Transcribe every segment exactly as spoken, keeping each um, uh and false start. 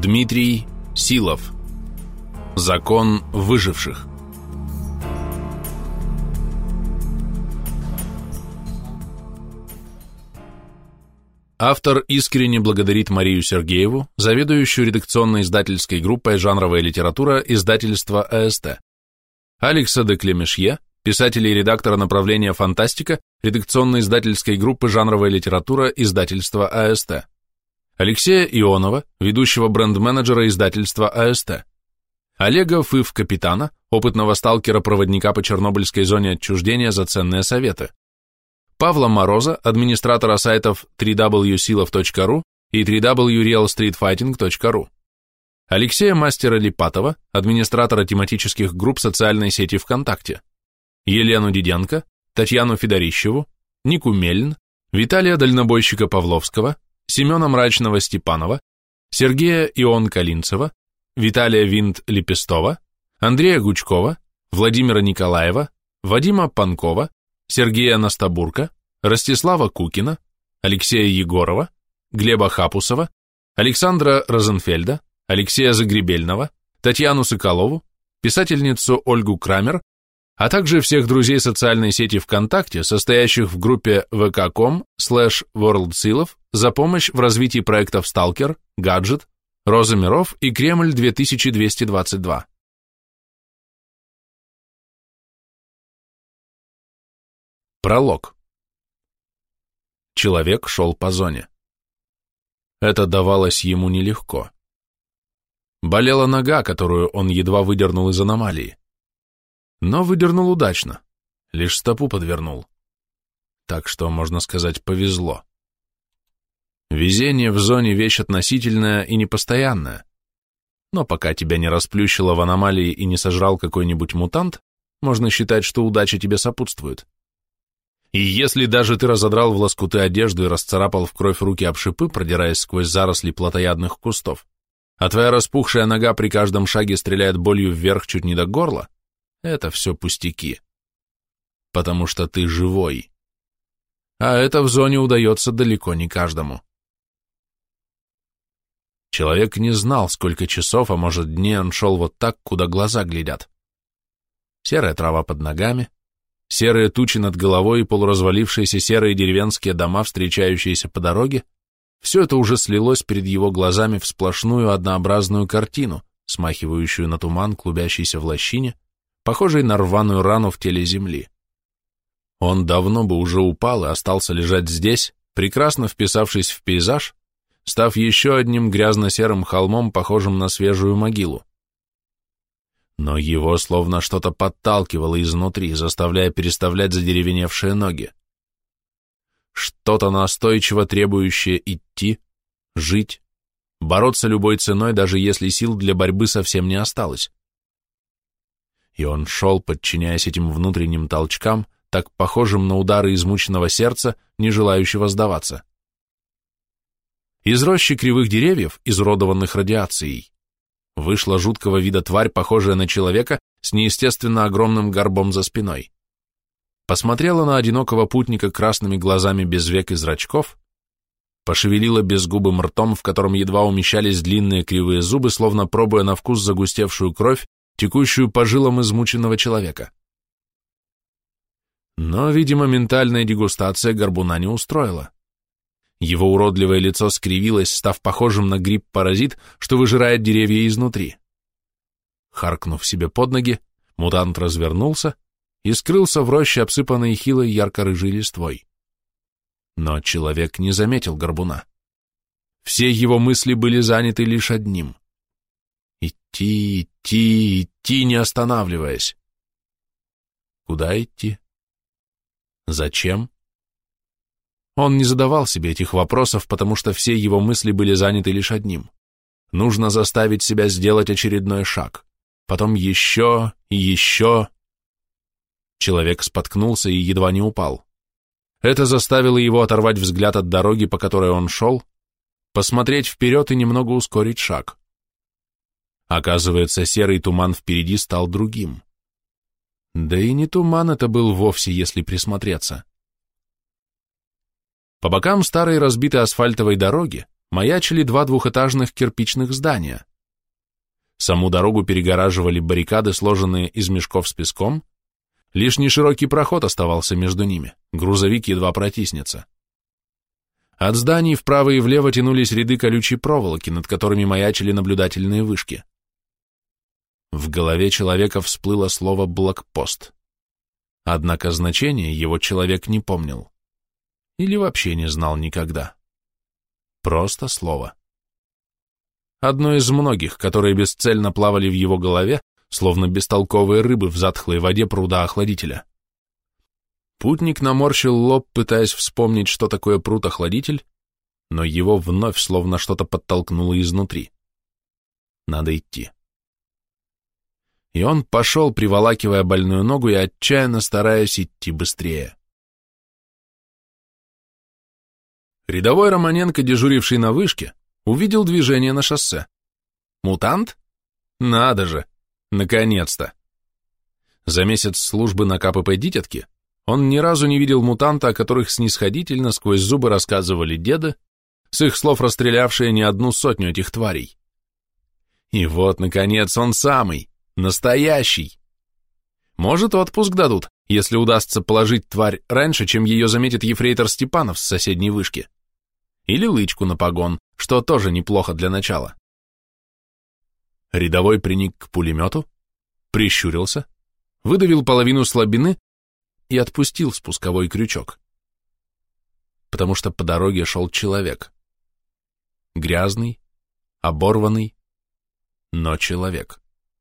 Дмитрий Силов. Закон выживших. Автор искренне благодарит Марию Сергееву, заведующую редакционно-издательской группой «Жанровая литература» издательства АСТ, Алекса де Клемешье, писателя и редактора направления «Фантастика» редакционно-издательской группы «Жанровая литература» издательства АСТ, Алексея Ионова, ведущего бренд-менеджера издательства АСТ, Олега Фыв-капитана, опытного сталкера-проводника по Чернобыльской зоне отчуждения за ценные советы, Павла Мороза, администратора сайтов дабл ю дабл ю дабл ю точка силов точка ру и дабл ю дабл ю дабл ю точка реал стрит файтинг точка ру, Алексея Мастера Липатова, администратора тематических групп социальной сети ВКонтакте, Елену Диденко, Татьяну Федорищеву, Нику Мельн, Виталия Дальнобойщика Павловского, Семена Мрачного Степанова, Сергея Ион Калинцева, Виталия Винт Лепестова, Андрея Гучкова, Владимира Николаева, Вадима Панкова, Сергея Настабурка, Ростислава Кукина, Алексея Егорова, Глеба Хапусова, Александра Розенфельда, Алексея Загребельного, Татьяну Соколову, писательницу Ольгу Крамер, а также всех друзей социальной сети ВКонтакте, состоящих в группе vk.com slash worldsilov за помощь в развитии проектов «Сталкер», «Гаджет», «Роза миров» и «Кремль две тысячи двести двадцать два». Пролог. Человек шел по зоне. Это давалось ему нелегко. Болела нога, которую он едва выдернул из аномалии. Но выдернул удачно, лишь стопу подвернул. Так что, можно сказать, повезло. Везение в зоне вещь относительная и непостоянная. Но пока тебя не расплющило в аномалии и не сожрал какой-нибудь мутант, можно считать, что удача тебе сопутствует. И если даже ты разодрал в лоскуты одежду и расцарапал в кровь руки об шипы, продираясь сквозь заросли плотоядных кустов, а твоя распухшая нога при каждом шаге стреляет болью вверх чуть не до горла, это все пустяки. Потому что ты живой. А это в зоне удается далеко не каждому. Человек не знал, сколько часов, а может дней он шел вот так, куда глаза глядят. Серая трава под ногами, серые тучи над головой и полуразвалившиеся серые деревенские дома, встречающиеся по дороге, все это уже слилось перед его глазами в сплошную однообразную картину, смахивающую на туман, клубящийся в лощине, похожий на рваную рану в теле земли. Он давно бы уже упал и остался лежать здесь, прекрасно вписавшись в пейзаж, став еще одним грязно-серым холмом, похожим на свежую могилу. Но его словно что-то подталкивало изнутри, заставляя переставлять задеревеневшие ноги. Что-то настойчиво требующее идти, жить, бороться любой ценой, даже если сил для борьбы совсем не осталось. И он шел, подчиняясь этим внутренним толчкам, так похожим на удары измученного сердца, не желающего сдаваться. Из рощи кривых деревьев, изуродованных радиацией, вышла жуткого вида тварь, похожая на человека, с неестественно огромным горбом за спиной. Посмотрела на одинокого путника красными глазами без век и зрачков, пошевелила безгубым ртом, в котором едва умещались длинные кривые зубы, словно пробуя на вкус загустевшую кровь, текущую по жилам измученного человека. Но, видимо, ментальная дегустация горбуна не устроила. Его уродливое лицо скривилось, став похожим на гриб-паразит, что выжирает деревья изнутри. Харкнув себе под ноги, мутант развернулся и скрылся в роще, обсыпанной хилой ярко-рыжей листвой. Но человек не заметил горбуна. Все его мысли были заняты лишь одним — идти, идти, идти, не останавливаясь. Куда идти? Зачем? Он не задавал себе этих вопросов, потому что все его мысли были заняты лишь одним. Нужно заставить себя сделать очередной шаг, потом еще и еще. Человек споткнулся и едва не упал. Это заставило его оторвать взгляд от дороги, по которой он шел, посмотреть вперед и немного ускорить шаг. Оказывается, серый туман впереди стал другим. Да и не туман это был вовсе, если присмотреться. По бокам старой разбитой асфальтовой дороги маячили два двухэтажных кирпичных здания. Саму дорогу перегораживали баррикады, сложенные из мешков с песком, лишь неширокий проход оставался между ними, грузовик едва протиснется. От зданий вправо и влево тянулись ряды колючей проволоки, над которыми маячили наблюдательные вышки. В голове человека всплыло слово «блокпост». Однако значение его человек не помнил. Или вообще не знал никогда. Просто слово. Одно из многих, которые бесцельно плавали в его голове, словно бестолковые рыбы в затхлой воде пруда-охладителя. Путник наморщил лоб, пытаясь вспомнить, что такое пруд-охладитель, но его вновь словно что-то подтолкнуло изнутри. Надо идти. И он пошел, приволакивая больную ногу и отчаянно стараясь идти быстрее. Рядовой Романенко, дежуривший на вышке, увидел движение на шоссе. Мутант? Надо же! Наконец-то! За месяц службы на ка пэ пэ «Дитятки» он ни разу не видел мутанта, о которых снисходительно сквозь зубы рассказывали деды, с их слов расстрелявшие не одну сотню этих тварей. И вот, наконец, он самый, настоящий. Может, отпуск дадут, если удастся положить тварь раньше, чем ее заметит ефрейтор Степанов с соседней вышки. Или лычку на погон, что тоже неплохо для начала. Рядовой приник к пулемету, прищурился, выдавил половину слабины и отпустил спусковой крючок. Потому что по дороге шел человек. Грязный, оборванный, но человек.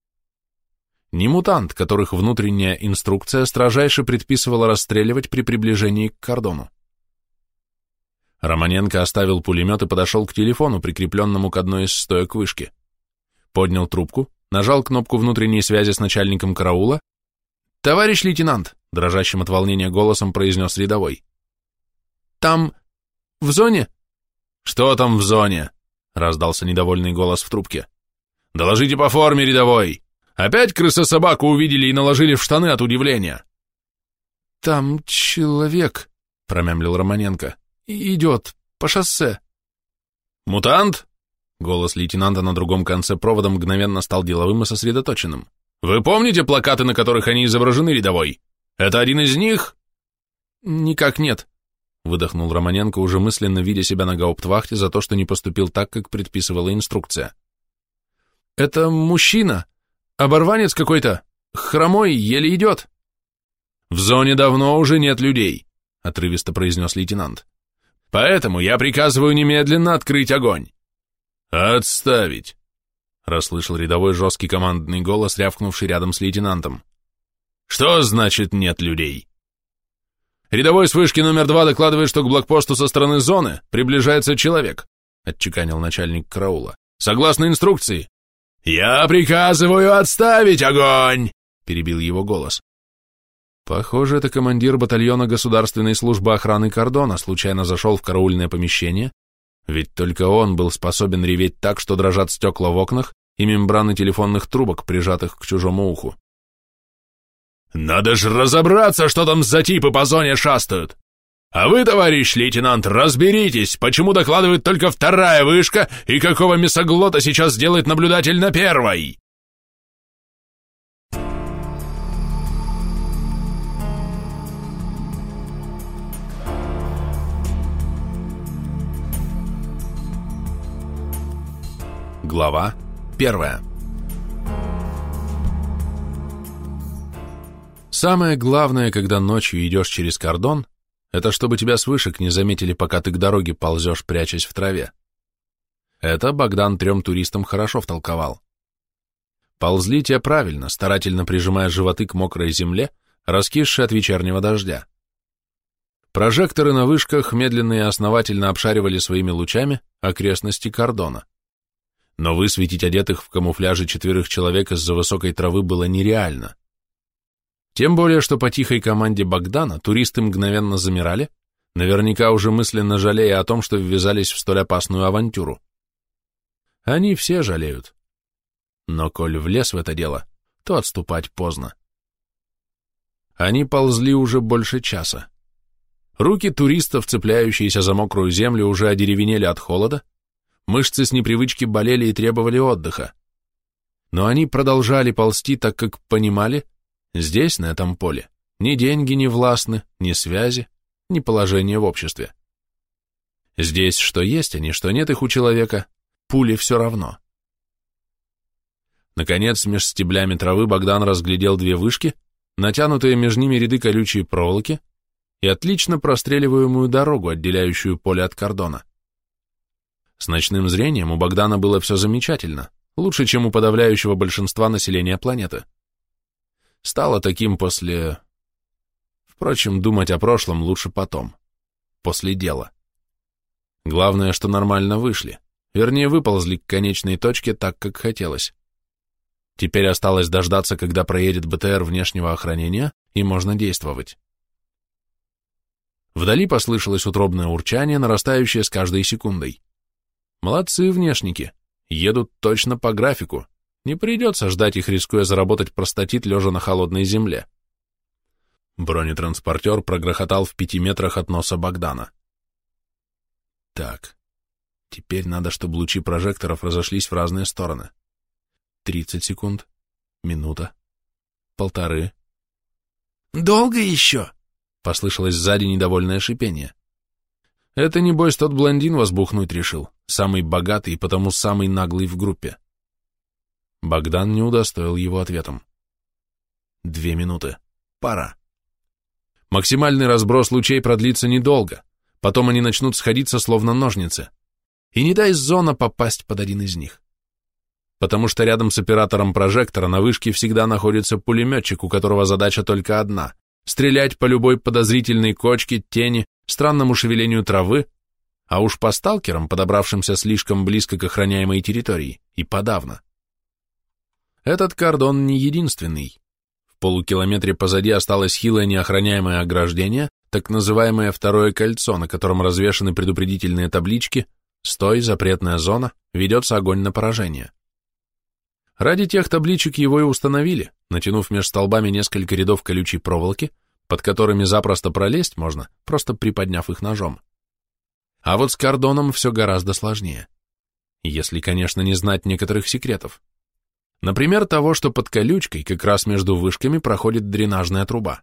Не мутант, которых внутренняя инструкция строжайше предписывала расстреливать при приближении к кордону. Романенко оставил пулемет и подошел к телефону, прикрепленному к одной из стоек вышки. Поднял трубку, нажал кнопку внутренней связи с начальником караула. «Товарищ лейтенант», — дрожащим от волнения голосом произнес рядовой. «Там... в зоне?» «Что там в зоне?» — раздался недовольный голос в трубке. «Доложите по форме, рядовой! Опять крыса-собаку увидели и наложили в штаны от удивления!» «Там человек», — промямлил Романенко, — «идет по шоссе». «Мутант?» Голос лейтенанта на другом конце провода мгновенно стал деловым и сосредоточенным. «Вы помните плакаты, на которых они изображены, рядовой? Это один из них?» «Никак нет», — выдохнул Романенко, уже мысленно видя себя на гауптвахте за то, что не поступил так, как предписывала инструкция. «Это мужчина, оборванец какой-то, хромой, еле идет». «В зоне давно уже нет людей», — отрывисто произнес лейтенант. «Поэтому я приказываю немедленно открыть огонь». «Отставить!» — расслышал рядовой жесткий командный голос, рявкнувший рядом с лейтенантом. «Что значит нет людей?» «Рядовой с вышки номер два докладывает, что к блокпосту со стороны зоны приближается человек», — отчеканил начальник караула. «Согласно инструкции». «Я приказываю отставить огонь!» — перебил его голос. Похоже, это командир батальона Государственной службы охраны кордона случайно зашел в караульное помещение, ведь только он был способен реветь так, что дрожат стекла в окнах и мембраны телефонных трубок, прижатых к чужому уху. «Надо же разобраться, что там за типы по зоне шастают! А вы, товарищ лейтенант, разберитесь, почему докладывает только вторая вышка и какого мясоглота сейчас делает наблюдатель на первой!» Глава первая. Самое главное, когда ночью идешь через кордон, это чтобы тебя с вышек не заметили, пока ты к дороге ползешь, прячась в траве. Это Богдан трем туристам хорошо втолковал. Ползли те правильно, старательно прижимая животы к мокрой земле, раскисшей от вечернего дождя. Прожекторы на вышках медленно и основательно обшаривали своими лучами окрестности кордона. Но высветить одетых в камуфляже четверых человек из-за высокой травы было нереально. Тем более, что по тихой команде Богдана туристы мгновенно замирали, наверняка уже мысленно жалея о том, что ввязались в столь опасную авантюру. Они все жалеют. Но коль влез в это дело, то отступать поздно. Они ползли уже больше часа. Руки туристов, цепляющиеся за мокрую землю, уже одеревенели от холода, Мышцы с непривычки болели и требовали отдыха. Но они продолжали ползти, так как понимали, здесь, на этом поле, ни деньги не властны, ни связи, ни положение в обществе. Здесь что есть, а не что нет их у человека, пули все равно. Наконец, меж стеблями травы Богдан разглядел две вышки, натянутые между ними ряды колючей проволоки и отлично простреливаемую дорогу, отделяющую поле от кордона. С ночным зрением у Богдана было все замечательно, лучше, чем у подавляющего большинства населения планеты. Стало таким после... Впрочем, думать о прошлом лучше потом, после дела. Главное, что нормально вышли, вернее, выползли к конечной точке так, как хотелось. Теперь осталось дождаться, когда проедет БТР внешнего охранения, и можно действовать. Вдали послышалось утробное урчание, нарастающее с каждой секундой. Молодцы внешники, едут точно по графику, не придется ждать их, рискуя заработать простатит, лежа на холодной земле. Бронетранспортер прогрохотал в пяти метрах от носа Богдана. Так, теперь надо, чтобы лучи прожекторов разошлись в разные стороны. Тридцать секунд, минута, полторы. «Долго еще?» — послышалось сзади недовольное шипение. Это, небось, тот блондин возбухнуть решил, самый богатый и потому самый наглый в группе. Богдан не удостоил его ответом. Две минуты. Пора. Максимальный разброс лучей продлится недолго, потом они начнут сходиться словно ножницы. И не дай зона попасть под один из них. Потому что рядом с оператором прожектора на вышке всегда находится пулеметчик, у которого задача только одна — стрелять по любой подозрительной кочке, тени, странному шевелению травы, а уж по сталкерам, подобравшимся слишком близко к охраняемой территории, и подавно. Этот кордон не единственный. В полукилометре позади осталось хилое неохраняемое ограждение, так называемое второе кольцо, на котором развешаны предупредительные таблички «Стой, запретная зона, ведется огонь на поражение». Ради тех табличек его и установили, натянув меж столбами несколько рядов колючей проволоки, под которыми запросто пролезть можно, просто приподняв их ножом. А вот с кордоном все гораздо сложнее. Если, конечно, не знать некоторых секретов. Например, того, что под колючкой, как раз между вышками, проходит дренажная труба.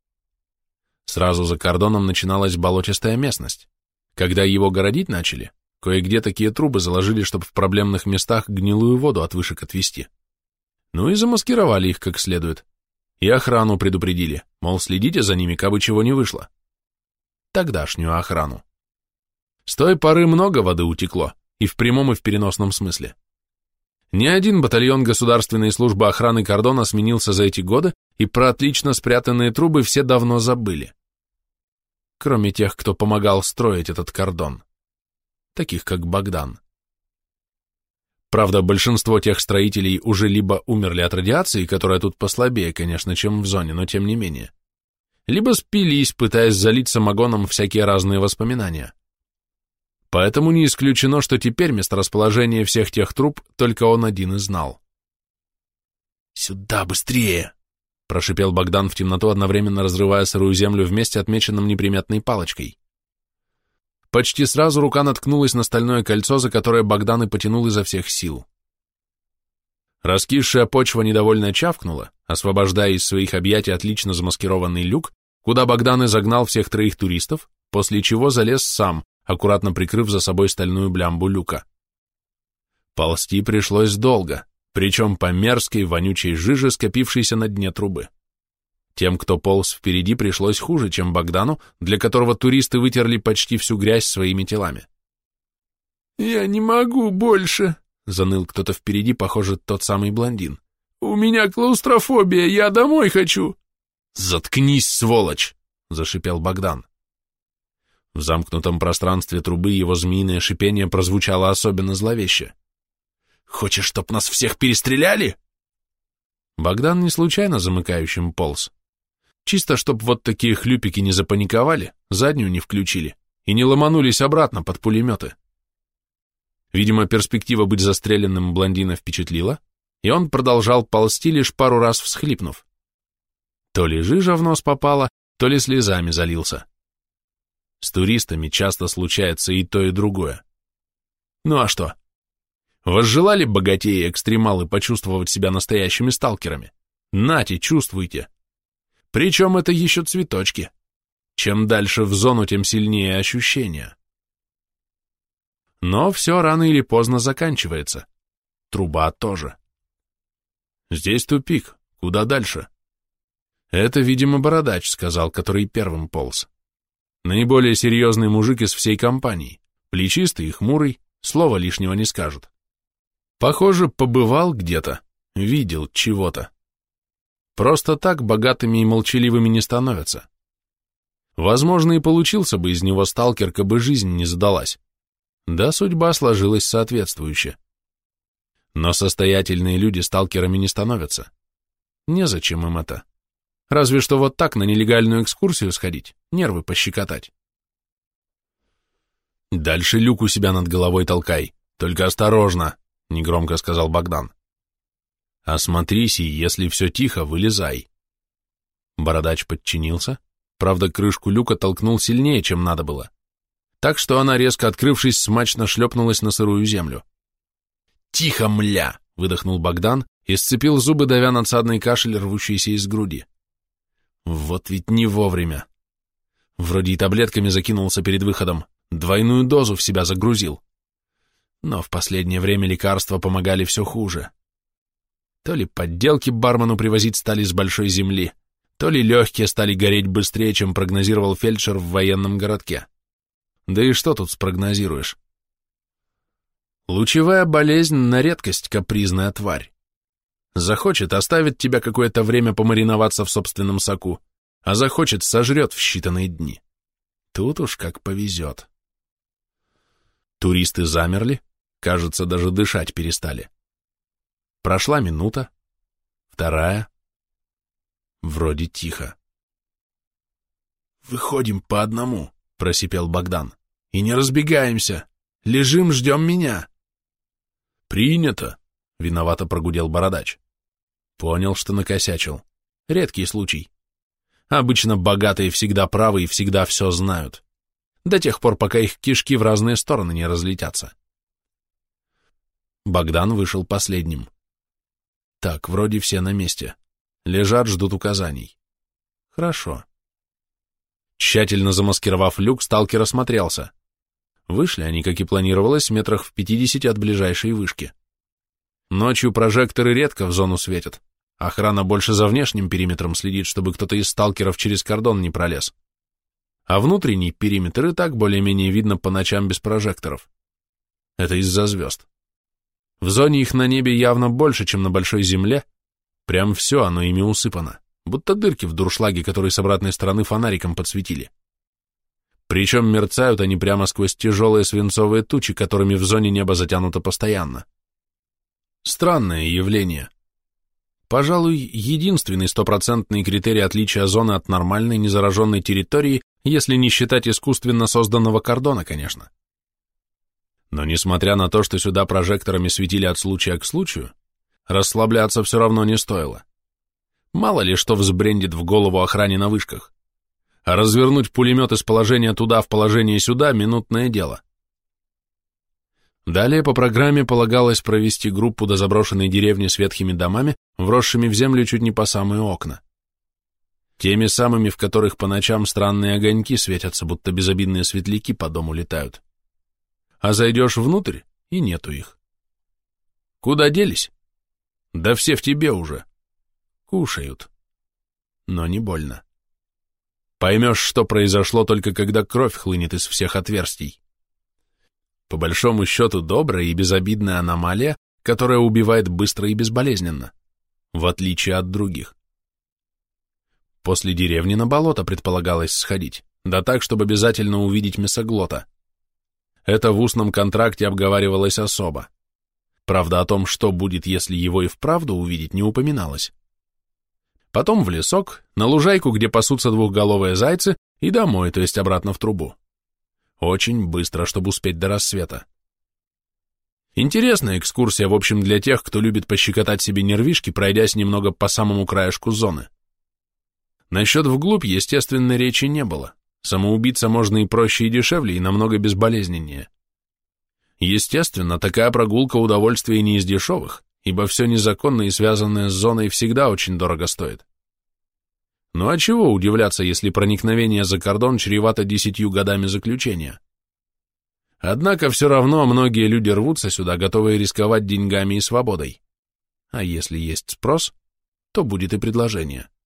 Сразу за кордоном начиналась болотистая местность. Когда его городить начали, кое-где такие трубы заложили, чтобы в проблемных местах гнилую воду от вышек отвести. Ну и замаскировали их как следует. И охрану предупредили, мол, следите за ними, кабы чего не вышло. Тогдашнюю охрану. С той поры много воды утекло, и в прямом, и в переносном смысле. Ни один батальон государственной службы охраны кордона сменился за эти годы, и про отлично спрятанные трубы все давно забыли. Кроме тех, кто помогал строить этот кордон. Таких, как Богдан. Правда, большинство тех строителей уже либо умерли от радиации, которая тут послабее, конечно, чем в зоне, но тем не менее, либо спились, пытаясь залить самогоном всякие разные воспоминания. Поэтому не исключено, что теперь месторасположение всех тех труб только он один и знал. «Сюда, быстрее!» — прошипел Богдан в темноту, одновременно разрывая сырую землю в месте, отмеченном неприметной палочкой. Почти сразу рука наткнулась на стальное кольцо, за которое Богдан и потянул изо всех сил. Раскисшая почва недовольно чавкнула, освобождая из своих объятий отлично замаскированный люк, куда Богдан и загнал всех троих туристов, после чего залез сам, аккуратно прикрыв за собой стальную блямбу люка. Ползти пришлось долго, причем по мерзкой, вонючей жиже, скопившейся на дне трубы. Тем, кто полз впереди, пришлось хуже, чем Богдану, для которого туристы вытерли почти всю грязь своими телами. «Я не могу больше», — заныл кто-то впереди, похоже, тот самый блондин. «У меня клаустрофобия, я домой хочу». «Заткнись, сволочь!» — зашипел Богдан. В замкнутом пространстве трубы его змеиное шипение прозвучало особенно зловеще. «Хочешь, чтоб нас всех перестреляли?» Богдан не случайно замыкающим полз. Чисто, чтоб вот такие хлюпики не запаниковали, заднюю не включили и не ломанулись обратно под пулеметы. Видимо, перспектива быть застреленным блондина впечатлила, и он продолжал ползти, лишь пару раз всхлипнув. То ли жижа в нос попала, то ли слезами залился. С туристами часто случается и то, и другое. Ну а что? Возжелали богатеи и экстремалы почувствовать себя настоящими сталкерами? Нате, чувствуйте. Причем это еще цветочки. Чем дальше в зону, тем сильнее ощущения. Но все рано или поздно заканчивается. Труба тоже. Здесь тупик. Куда дальше? Это, видимо, бородач сказал, который первым полз. Наиболее серьезный мужик из всей компании. Плечистый и хмурый, слова лишнего не скажет. Похоже, побывал где-то, видел чего-то. Просто так богатыми и молчаливыми не становятся. Возможно, и получился бы из него сталкер, кабы жизнь не задалась. Да, судьба сложилась соответствующе. Но состоятельные люди сталкерами не становятся. Незачем им это. Разве что вот так на нелегальную экскурсию сходить, нервы пощекотать. Дальше люк у себя над головой толкай, только осторожно, негромко сказал Богдан. Осмотрись, и если все тихо, вылезай. Бородач подчинился, правда, крышку люка толкнул сильнее, чем надо было, так что она, резко открывшись, смачно шлепнулась на сырую землю. «Тихо, мля!» — выдохнул Богдан и сцепил зубы, давя надсадный кашель, рвущийся из груди. Вот ведь не вовремя. Вроде и таблетками закинулся перед выходом, двойную дозу в себя загрузил. Но в последнее время лекарства помогали все хуже. То ли подделки бармену привозить стали с большой земли, то ли легкие стали гореть быстрее, чем прогнозировал фельдшер в военном городке. Да и что тут спрогнозируешь? Лучевая болезнь на редкость капризная тварь. Захочет, оставит тебя какое-то время помариноваться в собственном соку, а захочет, сожрет в считанные дни. Тут уж как повезет. Туристы замерли, кажется, даже дышать перестали. Прошла минута, вторая. Вроде тихо. «Выходим по одному», — просипел Богдан. «И не разбегаемся. Лежим, ждем меня». «Принято», — виновато прогудел Бородач. Понял, что накосячил. Редкий случай. Обычно богатые всегда правы и всегда все знают. До тех пор, пока их кишки в разные стороны не разлетятся. Богдан вышел последним. Так, вроде все на месте. Лежат, ждут указаний. Хорошо. Тщательно замаскировав люк, сталкер осмотрелся. Вышли они, как и планировалось, метрах в пятидесяти от ближайшей вышки. Ночью прожекторы редко в зону светят. Охрана больше за внешним периметром следит, чтобы кто-то из сталкеров через кордон не пролез. А внутренний периметр и так более-менее видно по ночам без прожекторов. Это из-за звезд. В зоне их на небе явно больше, чем на большой земле. Прям все оно ими усыпано, будто дырки в дуршлаге, которые с обратной стороны фонариком подсветили. Причем мерцают они прямо сквозь тяжелые свинцовые тучи, которыми в зоне небо затянуто постоянно. Странное явление. Пожалуй, единственный стопроцентный критерий отличия зоны от нормальной незараженной территории, если не считать искусственно созданного кордона, конечно. Но несмотря на то, что сюда прожекторами светили от случая к случаю, расслабляться все равно не стоило. Мало ли что взбрендит в голову охране на вышках. А развернуть пулемет из положения туда в положение сюда — минутное дело. Далее по программе полагалось провести группу до заброшенной деревни с ветхими домами, вросшими в землю чуть не по самые окна. Теми самыми, в которых по ночам странные огоньки светятся, будто безобидные светляки по дому летают. А зайдешь внутрь, и нету их. Куда делись? Да все в тебе уже. Кушают. Но не больно. Поймешь, что произошло, только когда кровь хлынет из всех отверстий. По большому счету, добрая и безобидная аномалия, которая убивает быстро и безболезненно, в отличие от других. После деревни на болото предполагалось сходить, да так, чтобы обязательно увидеть мясоглота. Это в устном контракте обговаривалось особо. Правда, о том, что будет, если его и вправду увидеть, не упоминалось. Потом в лесок, на лужайку, где пасутся двухголовые зайцы, и домой, то есть обратно в трубу. Очень быстро, чтобы успеть до рассвета. Интересная экскурсия, в общем, для тех, кто любит пощекотать себе нервишки, пройдясь немного по самому краешку зоны. Насчет вглубь, естественно, речи не было. Самоубиться можно и проще, и дешевле, и намного безболезненнее. Естественно, такая прогулка удовольствие не из дешевых, ибо все незаконное и связанное с зоной всегда очень дорого стоит. Ну а чего удивляться, если проникновение за кордон чревато десятью годами заключения? Однако все равно многие люди рвутся сюда, готовые рисковать деньгами и свободой. А если есть спрос, то будет и предложение.